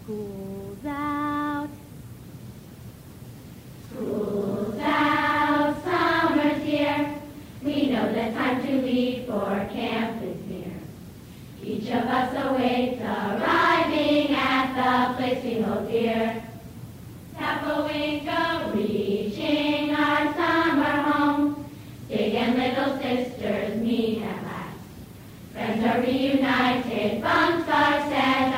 School's out. School's out, summer's here. We know the time to leave for camp is near. Each of us awaits arriving at the place we hold dear. Tapawinka, reaching our summer home. Big and little sisters meet at last. Friends are reunited, bunks are set.